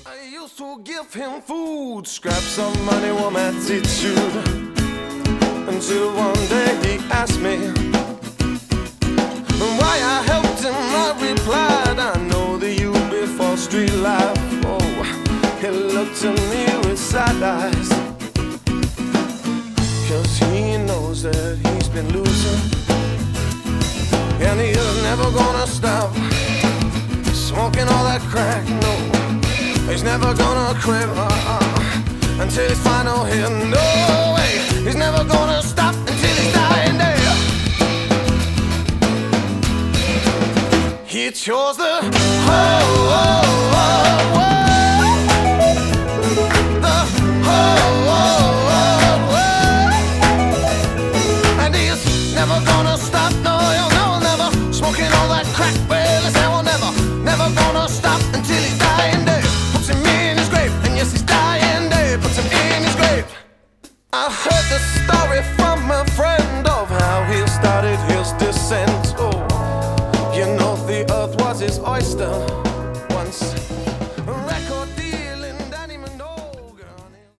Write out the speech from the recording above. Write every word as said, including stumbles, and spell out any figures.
I used to give him food, scraps of money, warm attitude, until one day he asked me why I helped him. I replied, I know the you before street life. Oh, he looked at me with side eyes, cause he knows that he's been losing, and he is never gonna stop smoking all that crack. No, he's never gonna quit uh-uh, until his final hit. No way, he's never gonna stop until he's dying there. He chose the whole, oh, oh, oh. The whole, oh, oh, oh. And he's never gonna stop. No, he'll no, never smoking all that crack. Well, he said, well, never, never gonna stop until he's dying there. Puts him in his grave, and yes, he's dying there. Puts him in his grave. I heard the story from a friend of how he started his descent. Oh, you know the earth was his oyster once.